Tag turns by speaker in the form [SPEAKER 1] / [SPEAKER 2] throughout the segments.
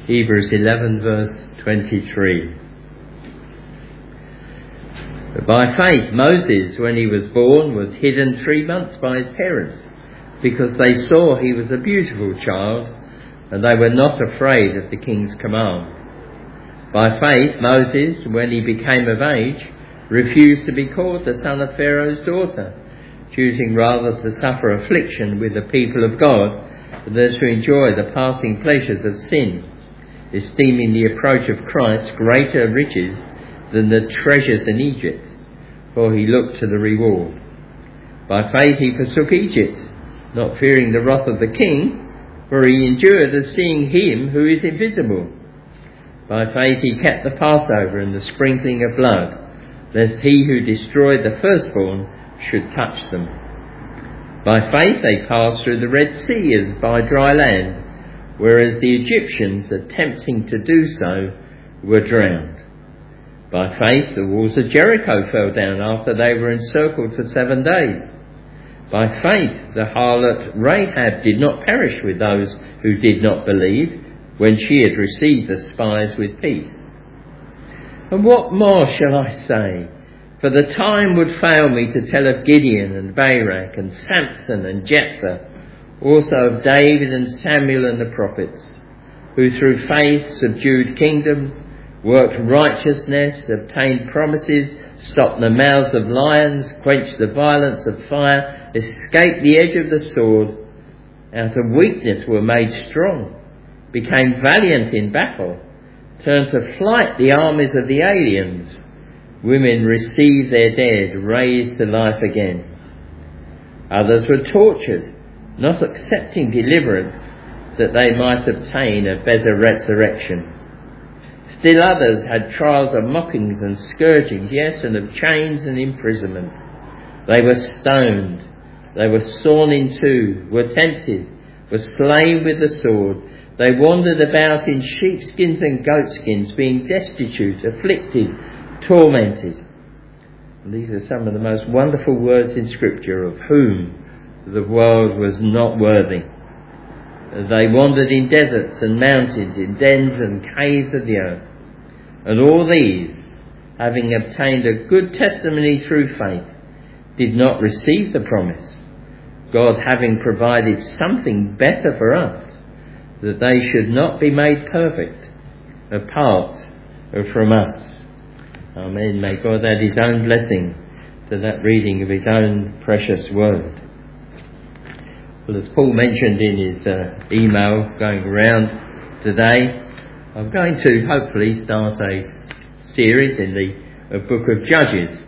[SPEAKER 1] Hebrews 11 verse 23. By faith, Moses, when he was born, was hidden 3 months by his parents, because they saw he was a beautiful child, and they were not afraid of the king's command. By faith, Moses, when he became of age, refused to be called the son of Pharaoh's daughter, choosing rather to suffer affliction with the people of God than to enjoy the passing pleasures of sin, esteeming the approach of Christ greater riches than the treasures in Egypt, for he looked to the reward. By faith he forsook Egypt, not fearing the wrath of the king, for he endured as seeing him who is invisible. By faith he kept the Passover and the sprinkling of blood, lest he who destroyed the firstborn should touch them. By faith they passed through the Red Sea as by dry land, whereas the Egyptians, attempting to do so, were drowned. By faith the walls of Jericho fell down after they were encircled for 7 days. By faith the harlot Rahab did not perish with those who did not believe, when she had received the spies with peace. And what more shall I say? For the time would fail me to tell of Gideon and Barak and Samson and Jephthah, also of David and Samuel and the prophets, who through faith subdued kingdoms, worked righteousness, obtained promises, stopped the mouths of lions, quenched the violence of fire, escaped the edge of the sword, out of weakness were made strong, became valiant in battle, turned to flight the armies of the aliens. Women received their dead, raised to life again. Others were tortured, not accepting deliverance, that they might obtain a better resurrection. Still others had trials of mockings and scourgings, yes, and of chains and imprisonment. They were stoned, they were sawn in two, were tempted, were slain with the sword. They wandered about in sheepskins and goatskins, being destitute, afflicted, tormented. And these are some of the most wonderful words in Scripture, of whom the world was not worthy. They wandered in deserts and mountains, in dens and caves of the earth. And all these, having obtained a good testimony through faith, did not receive the promise, God having provided something better for us, that they should not be made perfect apart from us. Amen. May God add his own blessing to that reading of his own precious word. Well, as Paul mentioned in his email going around today, I'm going to hopefully start a series in the book of Judges.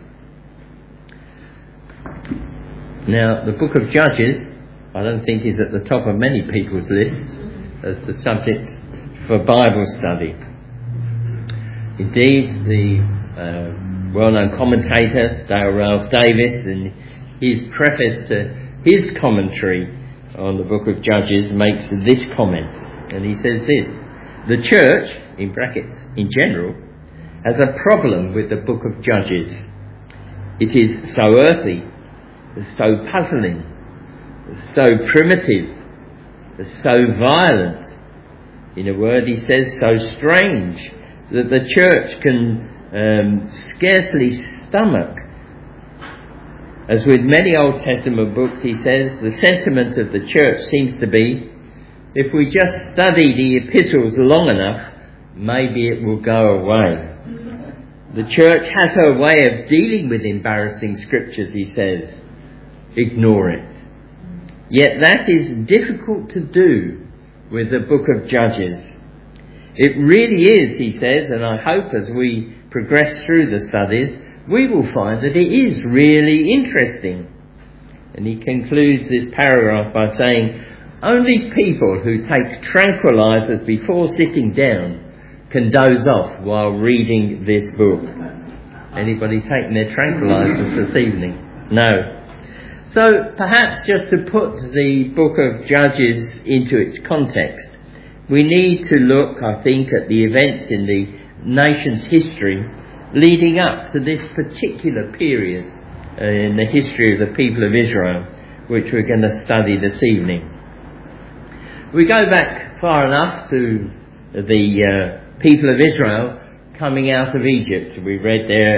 [SPEAKER 1] Now, the book of Judges, I don't think is at the top of many people's lists as the subject for Bible study. Indeed, the well-known commentator Dale Ralph Davis, in his preface to his commentary on the book of Judges, makes this comment, and he says this: the church, in brackets, in general, has a problem with the book of Judges. It is so earthy, so puzzling, so primitive, so violent. In a word, he says, so strange, that the church can scarcely stomach. As with many Old Testament books, he says, the sentiment of the church seems to be, if we just study the epistles long enough, maybe it will go away. The church has her way of dealing with embarrassing scriptures, he says. Ignore it. Yet that is difficult to do with the book of Judges. It really is, he says, and I hope as we progress through the studies, we will find that it is really interesting. And he concludes this paragraph by saying, only people who take tranquilizers before sitting down can doze off while reading this book. Anybody taking their tranquilizers this evening? No. So perhaps just to put the book of Judges into its context, we need to look, I think, at the events in the nation's history leading up to this particular period in the history of the people of Israel, which we're going to study this evening. We go back far enough to the people of Israel coming out of Egypt. We read there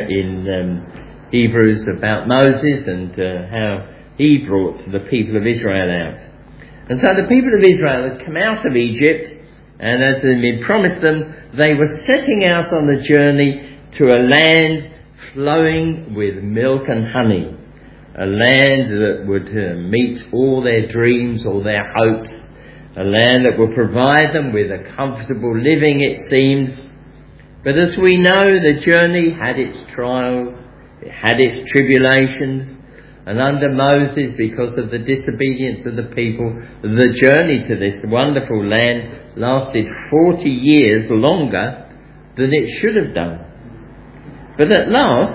[SPEAKER 1] in Hebrews about Moses and how he brought the people of Israel out. And so the people of Israel had come out of Egypt, and as had been promised them, they were setting out on a journey to a land flowing with milk and honey, a land that would meet all their dreams, all their hopes, a land that would provide them with a comfortable living, it seems. But as we know, the journey had its trials, it had its tribulations, and under Moses, because of the disobedience of the people, the journey to this wonderful land lasted 40 years longer than it should have done. But at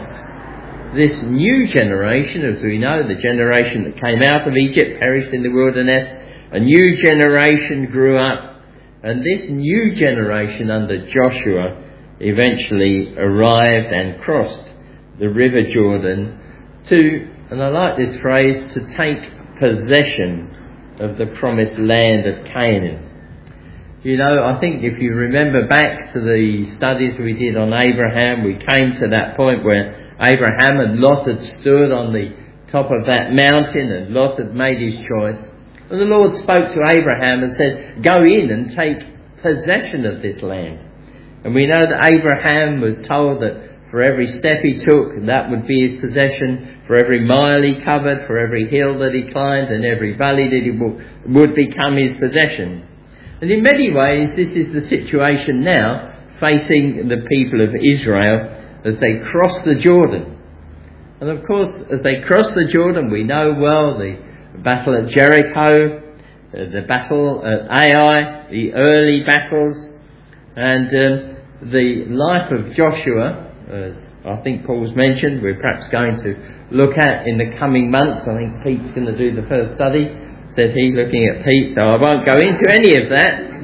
[SPEAKER 1] last, this new generation, as we know, the generation that came out of Egypt, perished in the wilderness, a new generation grew up, and this new generation under Joshua eventually arrived and crossed the River Jordan to, and I like this phrase, to take possession of the promised land of Canaan. You know, I think if you remember back to the studies we did on Abraham, we came to that point where Abraham and Lot had stood on the top of that mountain, and Lot had made his choice. And the Lord spoke to Abraham and said, "Go in and take possession of this land." And we know that Abraham was told that for every step he took, that would be his possession. For every mile he covered, for every hill that he climbed, and every valley that he would become his possession. And in many ways, this is the situation now facing the people of Israel as they cross the Jordan. And of course, as they cross the Jordan, we know well the battle at Jericho, the battle at Ai, the early battles, and the life of Joshua, as I think Paul's mentioned, we're perhaps going to look at in the coming months. I think Pete's going to do the first study, says he, looking at Pete, so I won't go into any of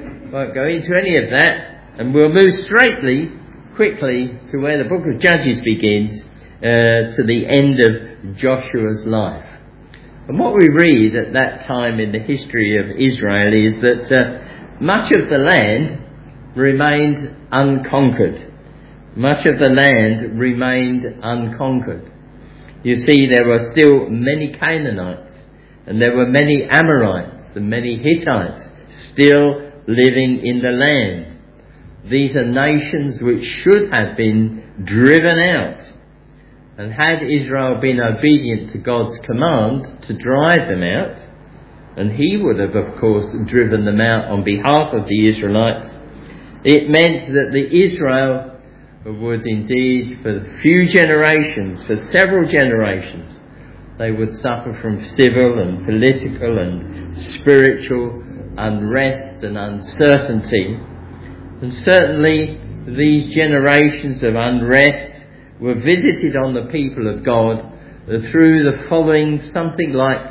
[SPEAKER 1] that. And we'll move quickly to where the book of Judges begins, to the end of Joshua's life. And what we read at that time in the history of Israel is that much of the land remained unconquered. You see, there were still many Canaanites, and there were many Amorites and many Hittites still living in the land. These are nations which should have been driven out. And had Israel been obedient to God's command to drive them out, and he would have, of course, driven them out on behalf of the Israelites, it meant that the Israel would indeed, for several generations, they would suffer from civil and political and spiritual unrest and uncertainty. And certainly these generations of unrest were visited on the people of God through the following something like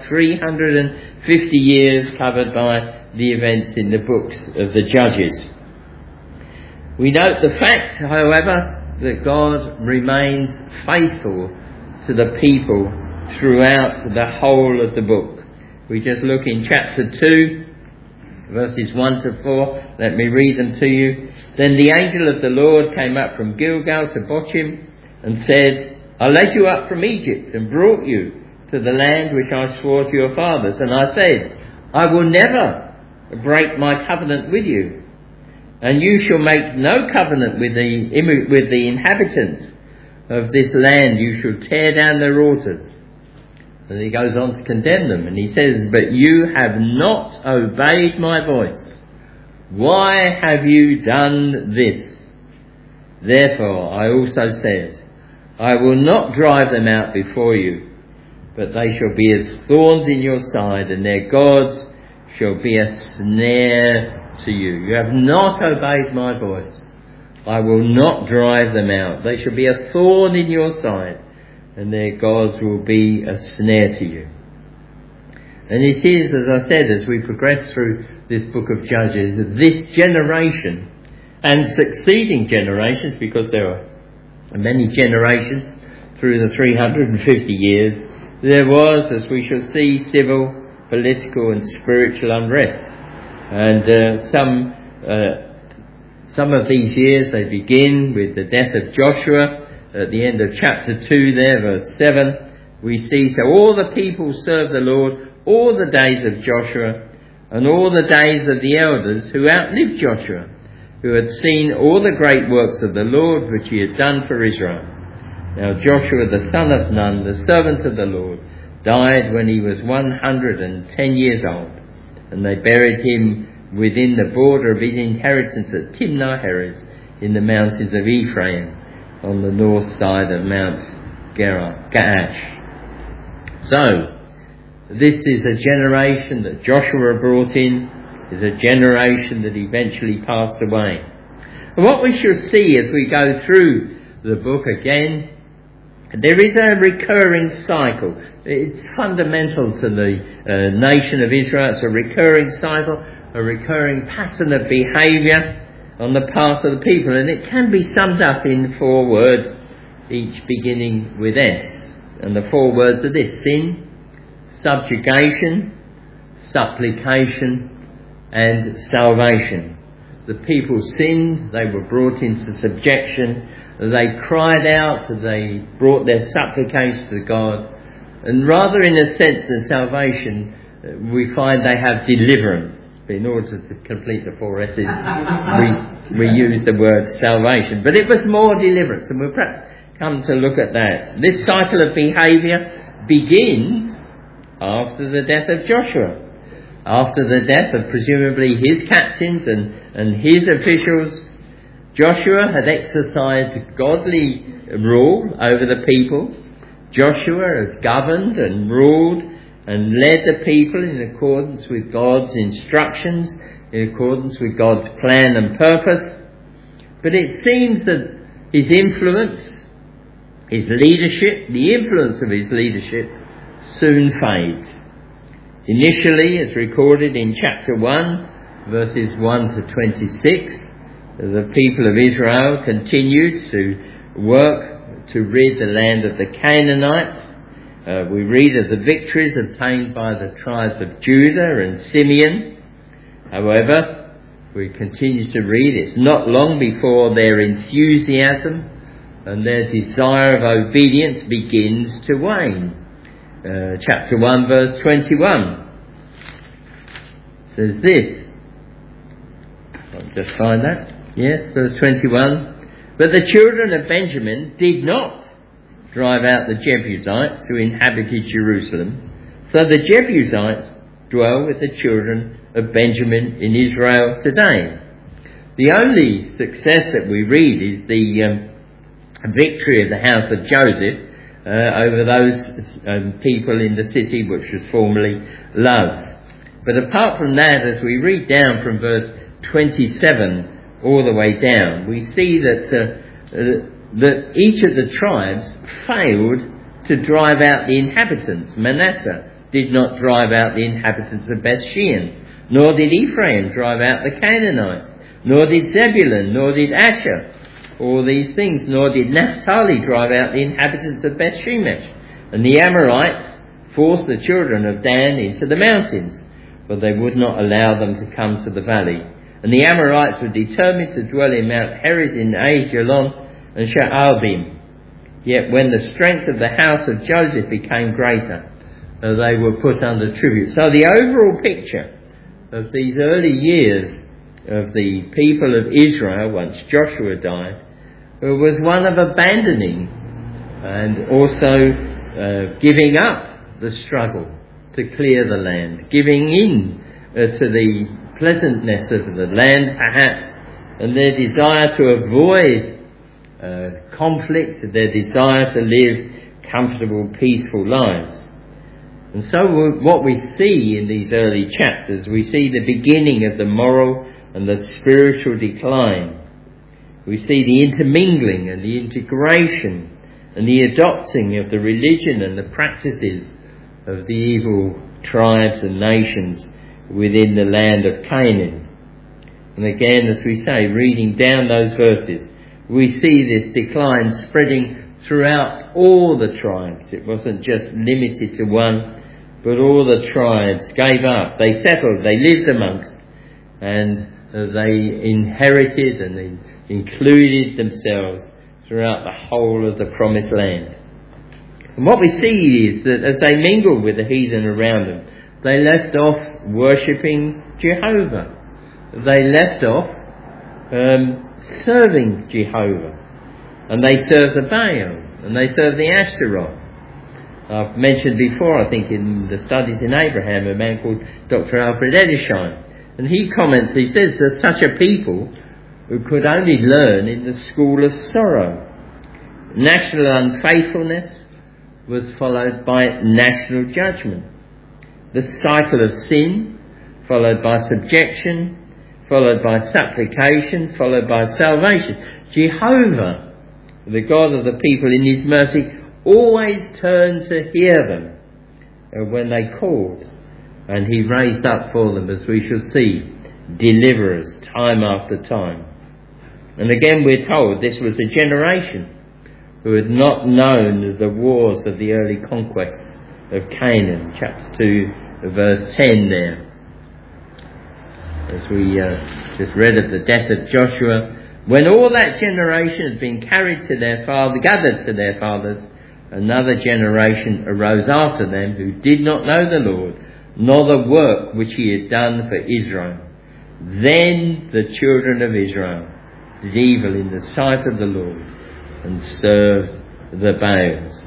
[SPEAKER 1] 350 years covered by the events in the books of the Judges. We note the fact, however, that God remains faithful to the people throughout the whole of the book. We just look in chapter 2, verses 1 to 4. Let me read them to you. Then the angel of the Lord came up from Gilgal to Bochim and said, "I led you up from Egypt and brought you to the land which I swore to your fathers. And I said, I will never break my covenant with you. And you shall make no covenant with the inhabitants of this land. You shall tear down their altars." And he goes on to condemn them. And he says, "But you have not obeyed my voice. Why have you done this? Therefore I also said, I will not drive them out before you, but they shall be as thorns in your side, and their gods shall be a snare to you. You have not obeyed my voice. I will not drive them out. They shall be a thorn in your side, and their gods will be a snare to you." And it is, as I said, as we progress through this book of Judges, this generation and succeeding generations, because there are many generations through the 350 years, there was, as we shall see, civil, political and spiritual unrest. And some Some of these years, they begin with the death of Joshua. At the end of chapter 2 there, verse 7, we see, so all the people served the Lord all the days of Joshua and all the days of the elders who outlived Joshua, who had seen all the great works of the Lord which he had done for Israel. Now Joshua the son of Nun, the servant of the Lord, died when he was 110 years old, and they buried him within the border of his inheritance at Timnah-Heres in the mountains of Ephraim on the north side of Mount Gaash. So, this is a generation that Joshua brought in, is a generation that eventually passed away. And what we shall see as we go through the book again, there is a recurring cycle. It's fundamental to the nation of Israel. It's a recurring cycle, a recurring pattern of behaviour on the part of the people. And it can be summed up in 4 words, each beginning with S. And the 4 words are this: sin, subjugation, supplication, and salvation. The people sinned, they were brought into subjection, they cried out, they brought their supplications to God, and rather in a sense than salvation, we find they have deliverance. But in order to complete the 4 S's, we use the word salvation. But it was more deliverance, and we'll perhaps come to look at that. This cycle of behaviour begins after the death of Joshua. After the death of presumably his captains and his officials, Joshua had exercised godly rule over the people. Joshua has governed and ruled and led the people in accordance with God's instructions, in accordance with God's plan and purpose. But it seems that his influence, his leadership, the influence of his leadership soon fades. Initially, as recorded in chapter 1, verses 1 to 26, the people of Israel continued to work to rid the land of the Canaanites. We read of the victories obtained by the tribes of Judah and Simeon. However, we continue to read, it's not long before their enthusiasm and their desire of obedience begins to wane. Chapter 1 verse 21 says this. I'll just find that. Yes, verse 21. But the children of Benjamin did not drive out the Jebusites who inhabited Jerusalem. So the Jebusites dwell with the children of Benjamin in Israel today. The only success that we read is the victory of the house of Joseph over those people in the city which was formerly Luz. But apart from that, as we read down from verse 27 all the way down, we see that each of the tribes failed to drive out the inhabitants. Manasseh did not drive out the inhabitants of Bethshean, nor did Ephraim drive out the Canaanites, nor did Zebulun, nor did Asher, all these things, nor did Naphtali drive out the inhabitants of Bethshemesh. And the Amorites forced the children of Dan into the mountains, but they would not allow them to come to the valley. And the Amorites were determined to dwell in Mount Heres in Aijalon and Sha'albim. Yet when the strength of the house of Joseph became greater, they were put under tribute. So the overall picture of these early years of the people of Israel, once Joshua died, was one of abandoning and also giving up the struggle to clear the land, giving in to the pleasantness of the land perhaps, and their desire to avoid conflict, their desire to live comfortable, peaceful lives. And so what we see in these early chapters, we see the beginning of the moral and the spiritual decline. We see the intermingling and the integration and the adopting of the religion and the practices of the evil tribes and nations within the land of Canaan. And again, as we say, reading down those verses, we see this decline spreading throughout all the tribes. It wasn't just limited to one, but all the tribes gave up. They settled, they lived amongst, and they inherited and they included themselves throughout the whole of the promised land. And what we see is that as they mingled with the heathen around them, they left off worshipping Jehovah. They left off serving Jehovah. And they served the Baal, and they served the Ashtaroth. I've mentioned before, I think in the studies in Abraham, a man called Dr. Alfred Edersheim. And he comments, he says that such a people who could only learn in the school of sorrow. National unfaithfulness was followed by national judgment. The cycle of sin, followed by subjection, followed by supplication, followed by salvation. Jehovah, the God of the people in his mercy, always turned to hear them when they called. And he raised up for them, as we shall see, deliverers time after time. And again we're told this was a generation who had not known the wars of the early conquests of Canaan. Chapter 2, verse 10 there. As we just read of the death of Joshua, when all that generation had been gathered to their fathers, another generation arose after them who did not know the Lord, nor the work which he had done for Israel. Then the children of Israel did evil in the sight of the Lord and served the Baals.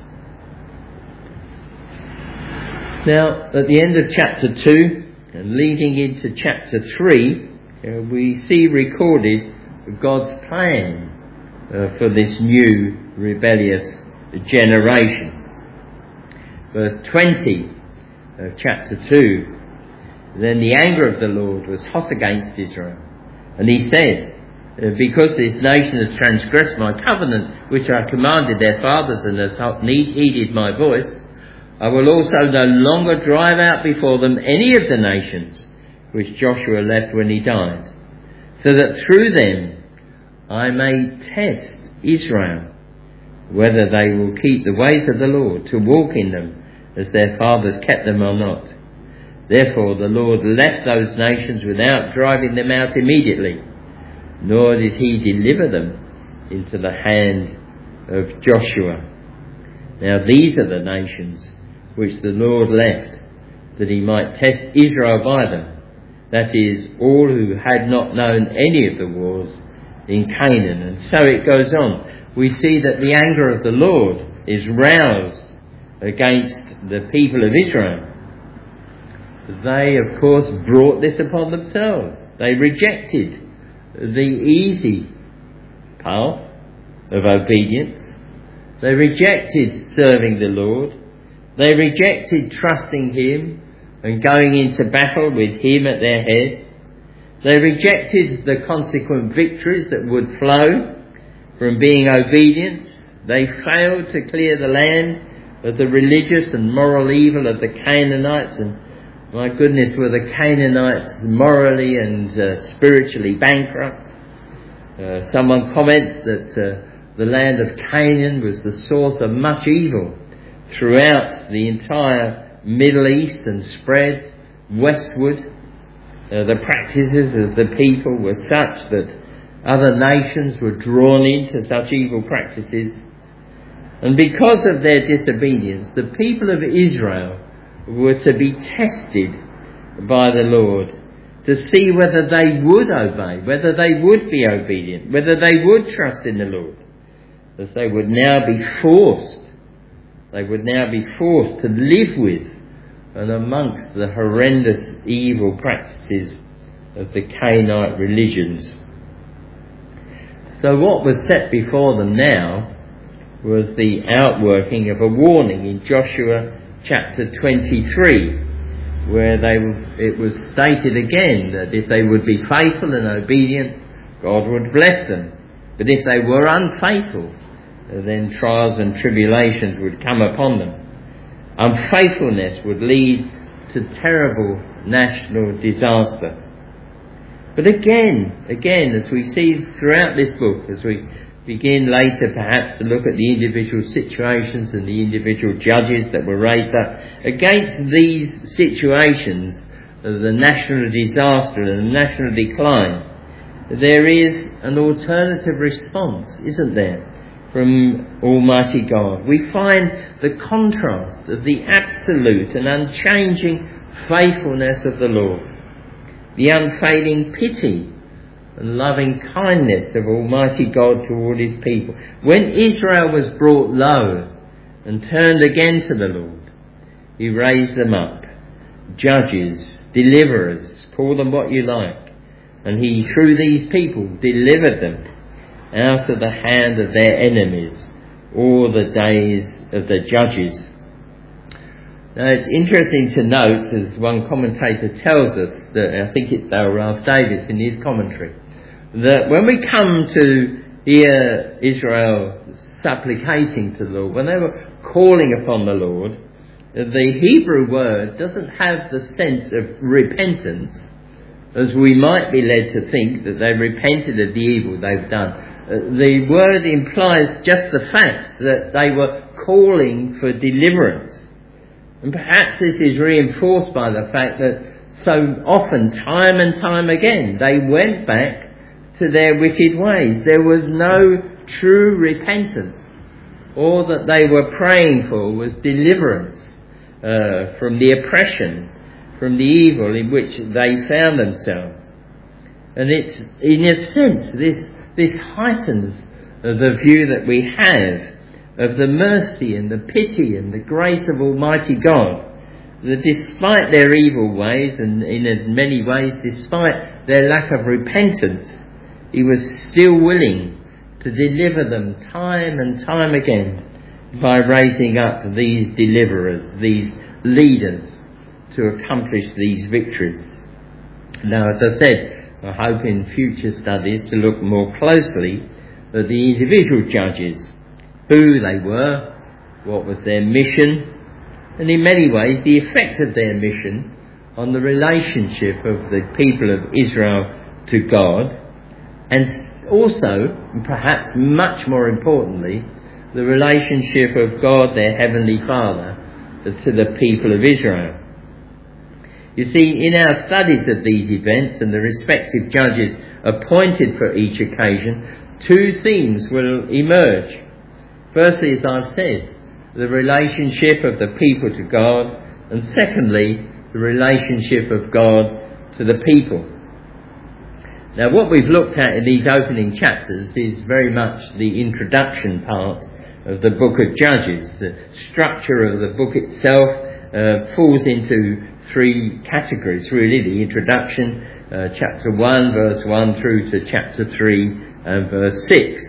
[SPEAKER 1] Now, at the end of chapter 2 and leading into chapter 3, we see recorded God's plan for this new rebellious generation. Verse 20 of chapter 2, then the anger of the Lord was hot against Israel, and he said, because this nation has transgressed my covenant which I commanded their fathers and has not heeded my voice, I will also no longer drive out before them any of the nations which Joshua left when he died, so that through them I may test Israel, whether they will keep the ways of the Lord, to walk in them as their fathers kept them or not. Therefore the Lord left those nations without driving them out immediately, nor did he deliver them into the hand of Joshua. Now these are the nations which the Lord left, that he might test Israel by them, that is, all who had not known any of the wars in Canaan. And so it goes on. We see that the anger of the Lord is roused against the people of Israel. They, of course, brought this upon themselves. They rejected the easy path of obedience. They rejected serving the Lord. They rejected trusting him and going into battle with him at their head. They rejected the consequent victories that would flow from being obedient. They failed to clear the land of the religious and moral evil of the Canaanites. And my goodness, were the Canaanites morally and spiritually bankrupt? Someone comments that the land of Canaan was the source of much evil throughout the entire Middle East and spread westward. The practices of the people were such that other nations were drawn into such evil practices. And because of their disobedience, the people of Israel were to be tested by the Lord to see whether they would obey, whether they would be obedient, whether they would trust in the Lord. As they would now be forced to live with and amongst the horrendous evil practices of the Canaanite religions. So what was set before them now was the outworking of a warning in Joshua chapter 23, where it was stated again that if they would be faithful and obedient, God would bless them. But if they were unfaithful, then trials and tribulations would come upon them. Unfaithfulness would lead to terrible national disaster. But again, as we see throughout this book, as we begin later perhaps to look at the individual situations and the individual judges that were raised up, against these situations of the national disaster and the national decline, there is an alternative response, isn't there, from Almighty God. We find the contrast of the absolute and unchanging faithfulness of the Lord, the unfailing pity and loving kindness of Almighty God toward his people. When Israel was brought low and turned again to the Lord, he raised them up, judges, deliverers, call them what you like, and he, through these people, delivered them out of the hand of their enemies all the days of the judges. Now, it's interesting to note, as one commentator tells us, that I think it's Dale Ralph Davis in his commentary, that when we come to hear Israel supplicating to the Lord, when they were calling upon the Lord, the Hebrew word doesn't have the sense of repentance, as we might be led to think that they repented of the evil they've done. The word implies just the fact that they were calling for deliverance. And perhaps this is reinforced by the fact that so often, time and time again, they went back to their wicked ways. There was no true repentance. All that they were praying for was deliverance from the oppression, from the evil in which they found themselves. And it's, in a sense, this heightens the view that we have of the mercy and the pity and the grace of Almighty God, that despite their evil ways, and in many ways despite their lack of repentance, he was still willing to deliver them time and time again by raising up these deliverers, these leaders, to accomplish these victories. Now, as I said, I hope in future studies to look more closely at the individual judges, who they were, what was their mission, and in many ways the effect of their mission on the relationship of the people of Israel to God, and also, perhaps much more importantly, the relationship of God, their Heavenly Father, to the people of Israel. You see, in our studies of these events and the respective judges appointed for each occasion, two themes will emerge. Firstly, as I've said, the relationship of the people to God, and secondly, the relationship of God to the people. Now, what we've looked at in these opening chapters is very much the introduction part of the book of Judges. The structure of the book itself falls into three categories, really. The introduction, chapter 1, verse 1 through to chapter 3 and verse 6.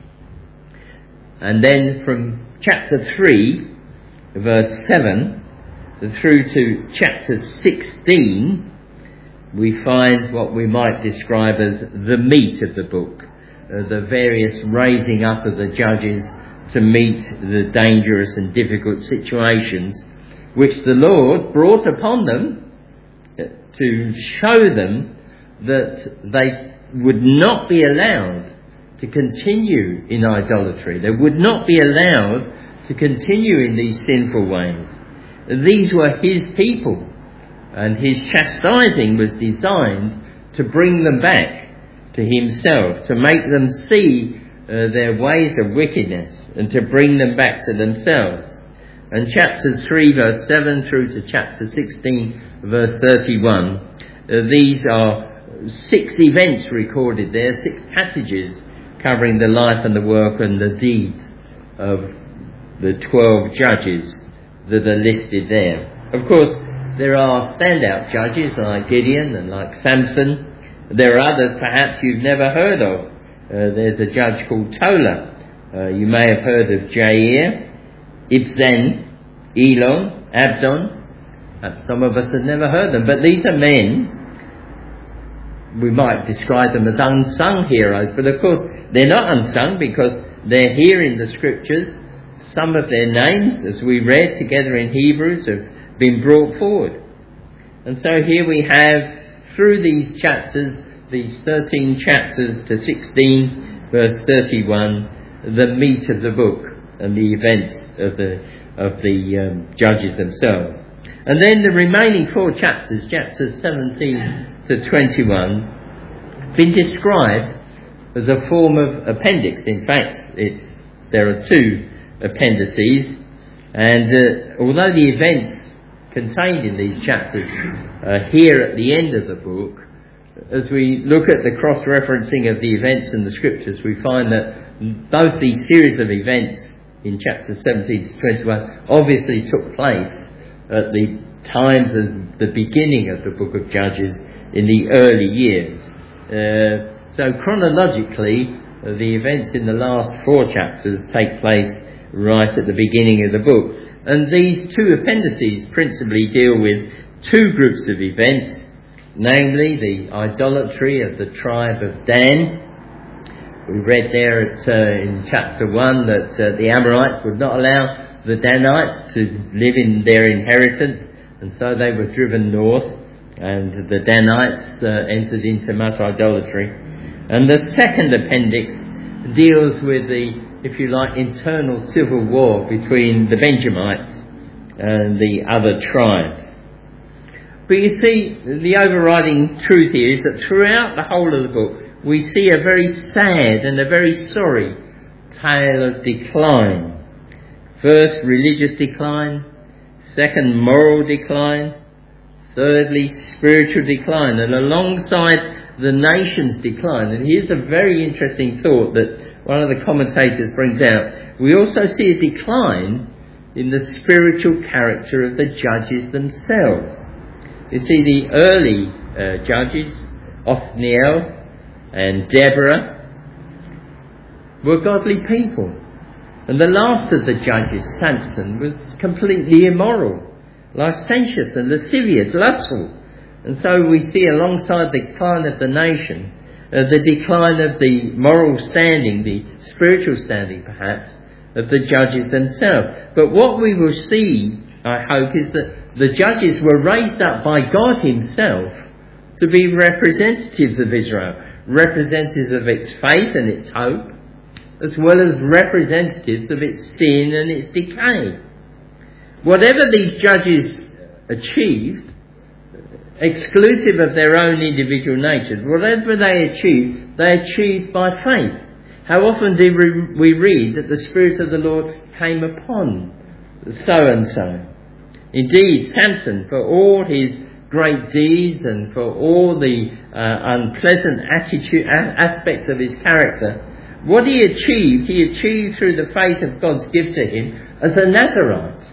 [SPEAKER 1] And then from chapter 3, verse 7, through to chapter 16, we find what we might describe as the meat of the book, the various raising up of the judges to meet the dangerous and difficult situations which the Lord brought upon them to show them that they would not be allowed to continue in idolatry. They would not be allowed to continue in these sinful ways. These were his people, and his chastising was designed to bring them back to himself, to make them see their ways of wickedness, and to bring them back to themselves. And chapter 3 verse 7 through to chapter 16 verse 31, these are 6 events recorded there, 6 passages covering the life and the work and the deeds of the 12 judges that are listed there. Of course, there are standout judges like Gideon and like Samson. There are others perhaps you've never heard of. There's a judge called Tola. You may have heard of Jair, Ibzan, Elon, Abdon. Perhaps some of us have never heard them, but these are men. We might describe them as unsung heroes, but of course they're not unsung because they're here in the scriptures. Some of their names, as we read together in Hebrews, have been brought forward. And so here we have, through these chapters, these 13 chapters to 16, verse 31, the meat of the book and the events of the judges themselves. And then the remaining 4 chapters, chapters 17 to 21, been described as a form of appendix. In fact, there are two appendices, and although the events contained in these chapters are here at the end of the book, as we look at the cross-referencing of the events in the scriptures, we find that both these series of events in chapters 17 to 21 obviously took place at the times of the beginning of the book of Judges in the early years. So chronologically, the events in the last 4 chapters take place right at the beginning of the book. And these two appendices principally deal with 2 groups of events, namely the idolatry of the tribe of Dan. We read there in chapter 1 that the Amorites would not allow the Danites to live in their inheritance, and so they were driven north, and the Danites entered into much idolatry. And the second appendix deals with the, if you like, internal civil war between the Benjamites and the other tribes. But you see, the overriding truth here is that throughout the whole of the book, we see a very sad and a very sorry tale of decline. First, religious decline. Second, moral decline. Thirdly, spiritual decline. And alongside the nation's decline, and here's a very interesting thought that one of the commentators brings out, we also see a decline in the spiritual character of the judges themselves. You see, the early judges, Othniel and Deborah, were godly people. And the last of the judges, Samson, was completely immoral, licentious and lascivious, lustful. And so we see alongside the decline of the nation, the decline of the moral standing, the spiritual standing perhaps, of the judges themselves. But what we will see, I hope, is that the judges were raised up by God himself to be representatives of Israel, representatives of its faith and its hope, as well as representatives of its sin and its decay. Whatever these judges achieved, exclusive of their own individual natures, whatever they achieved by faith. How often do we read that the Spirit of the Lord came upon so-and-so? Indeed, Samson, for all his great deeds and for all the unpleasant aspects of his character, what he achieved through the faith of God's gift to him as a Nazarite.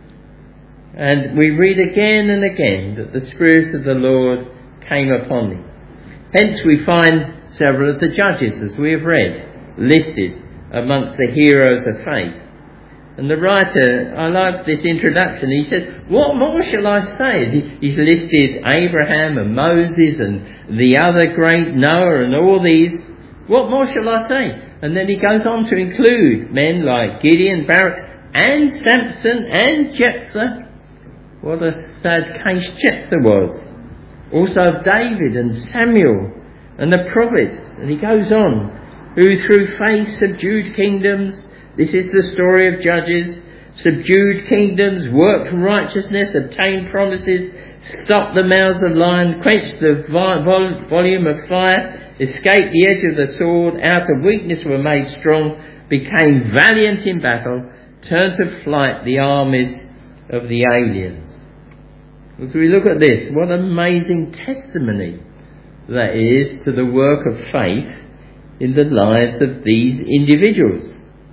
[SPEAKER 1] And we read again and again that the Spirit of the Lord came upon him. Hence we find several of the judges, as we have read, listed amongst the heroes of faith. And the writer, I like this introduction, he says, what more shall I say? He's listed Abraham and Moses and the other great Noah and all these. What more shall I say? And then he goes on to include men like Gideon, Barak and Samson and Jephthah. What a sad case Jephthah was. Also David and Samuel and the prophets. And he goes on, who through faith subdued kingdoms. This is the story of Judges. Subdued kingdoms, worked righteousness, obtained promises, stopped the mouths of lions, quenched the volume of fire, escaped the edge of the sword, out of weakness were made strong, became valiant in battle, turned to flight the armies of the aliens. As we look at this, what amazing testimony that is to the work of faith in the lives of these individuals.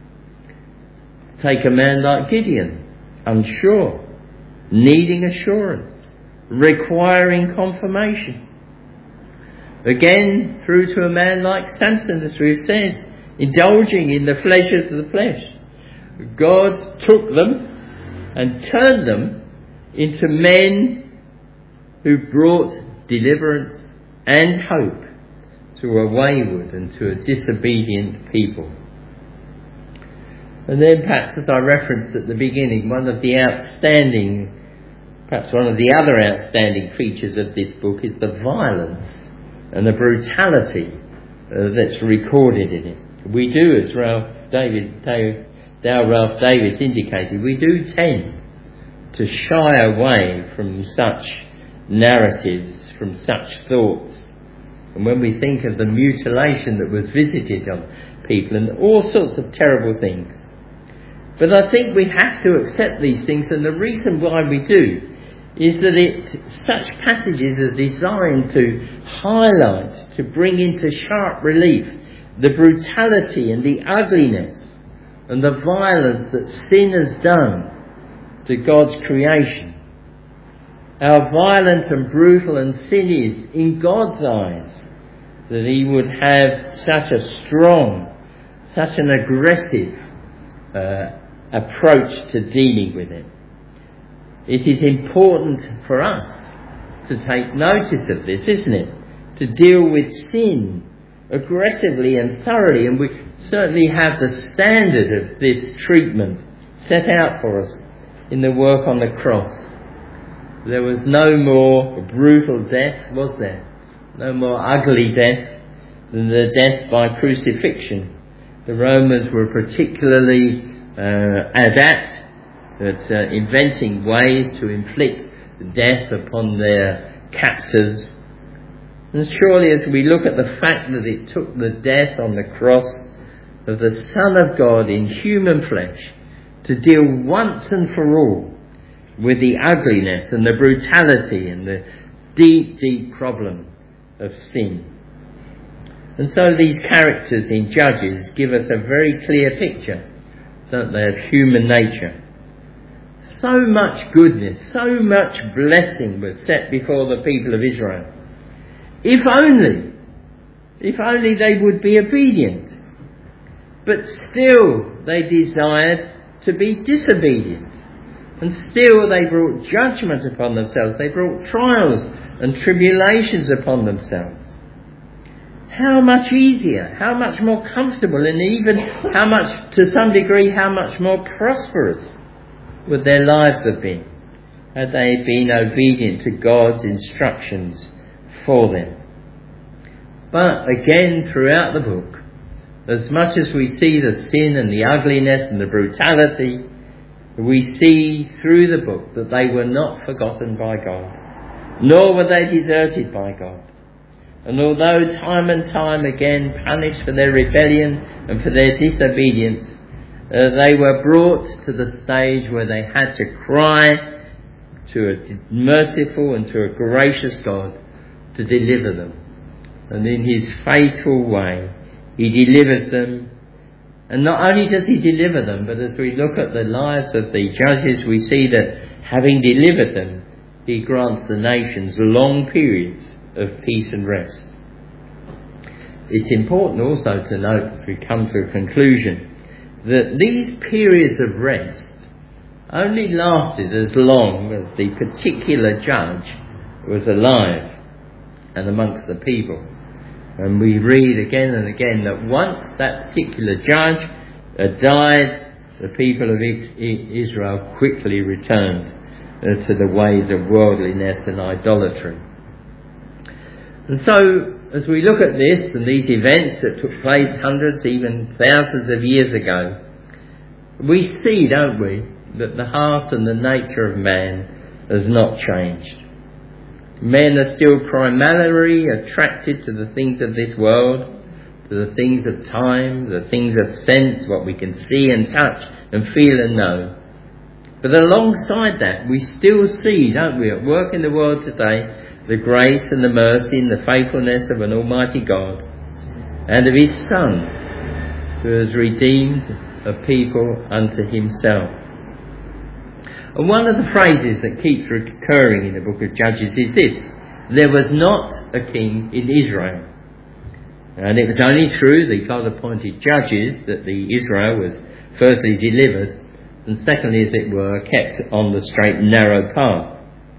[SPEAKER 1] Take a man like Gideon, unsure, needing assurance, requiring confirmation. Again, through to a man like Samson, as we've said, indulging in the pleasures of the flesh. God took them and turned them into men who brought deliverance and hope to a wayward and to a disobedient people. And then perhaps, as I referenced at the beginning, one of the other outstanding features of this book is the violence and the brutality that's recorded in it. We do, as Ralph Davis indicated, we do tend to shy away from such narratives, from such thoughts. And when we think of the mutilation that was visited on people and all sorts of terrible things. But I think we have to accept these things, and the reason why we do is that such passages are designed to highlight, to bring into sharp relief the brutality and the ugliness and the violence that sin has done to God's creation. How violent and brutal and sin is in God's eyes, that he would have such a strong, such an aggressive approach to dealing with it. It is important for us to take notice of this, isn't it? To deal with sin aggressively and thoroughly, and we certainly have the standard of this treatment set out for us in the work on the cross. There was no more brutal death, was there? No more ugly death than the death by crucifixion. The Romans were particularly adept at inventing ways to inflict death upon their captors. And surely as we look at the fact that it took the death on the cross of the Son of God in human flesh to deal once and for all with the ugliness and the brutality and the deep, deep problem of sin. And so these characters in Judges give us a very clear picture, don't they, of human nature. So much goodness, so much blessing was set before the people of Israel. If only they would be obedient. But still they desired to be disobedient. And still they brought judgment upon themselves. They brought trials and tribulations upon themselves. How much easier, how much more comfortable, and even how much, to some degree, how much more prosperous would their lives have been had they been obedient to God's instructions for them. But again, throughout the book, as much as we see the sin and the ugliness and the brutality, we see through the book that they were not forgotten by God, nor were they deserted by God. And although time and time again punished for their rebellion and for their disobedience, they were brought to the stage where they had to cry to a merciful and to a gracious God to deliver them. And in his faithful way, he delivers them. And not only does he deliver them, but as we look at the lives of the judges, we see that having delivered them, he grants the nations long periods of peace and rest. It's important also to note, as we come to a conclusion, that these periods of rest only lasted as long as the particular judge was alive and amongst the people. And we read again and again that once that particular judge died, the people of Israel quickly returned to the ways of worldliness and idolatry. And so, as we look at this and these events that took place hundreds, even thousands of years ago, we see, don't we, that the heart and the nature of man has not changed. Men are still primarily attracted to the things of this world, to the things of time, the things of sense, what we can see and touch and feel and know. But alongside that, we still see, don't we, at work in the world today, the grace and the mercy and the faithfulness of an Almighty God and of his Son, who has redeemed a people unto himself. And one of the phrases that keeps recurring in the book of Judges is this: there was not a king in Israel. And it was only through the God-appointed judges that the Israel was firstly delivered, and secondly, as it were, kept on the straight and narrow path.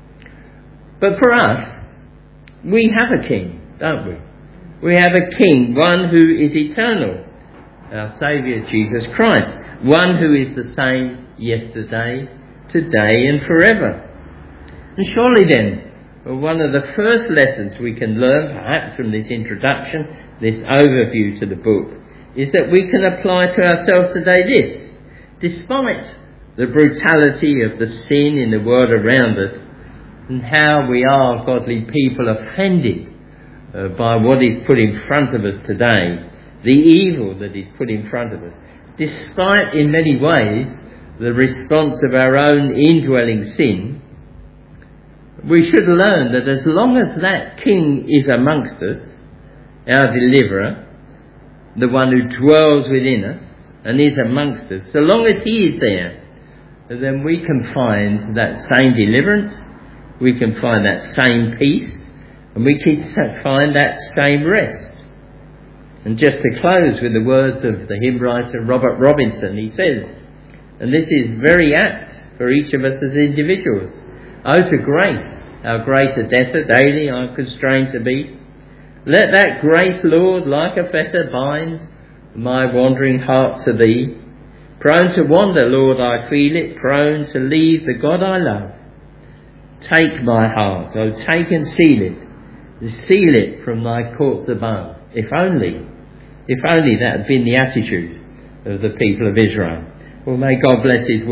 [SPEAKER 1] But for us, we have a king, don't we? We have a king, one who is eternal, our Saviour Jesus Christ, one who is the same yesterday, today and forever. And surely then, one of the first lessons we can learn, perhaps from this introduction, this overview to the book, is that we can apply to ourselves today this: despite the brutality of the sin in the world around us, and how we are, godly people, offended by what is put in front of us today, the evil that is put in front of us, despite in many ways the response of our own indwelling sin, we should learn that as long as that King is amongst us, our deliverer, the one who dwells within us and is amongst us, so long as he is there, then we can find that same deliverance, we can find that same peace, and we can find that same rest. And just to close with the words of the hymn writer Robert Robinson, he says, and this is very apt for each of us as individuals, "Oh, to grace, how great a debtor daily I'm constrained to be. Let that grace, Lord, like a fetter bind my wandering heart to thee. Prone to wander, Lord, I feel it, prone to leave the God I love. Take my heart, oh, take and seal it from thy courts above." If only that had been the attitude of the people of Israel. Well, may God bless his word.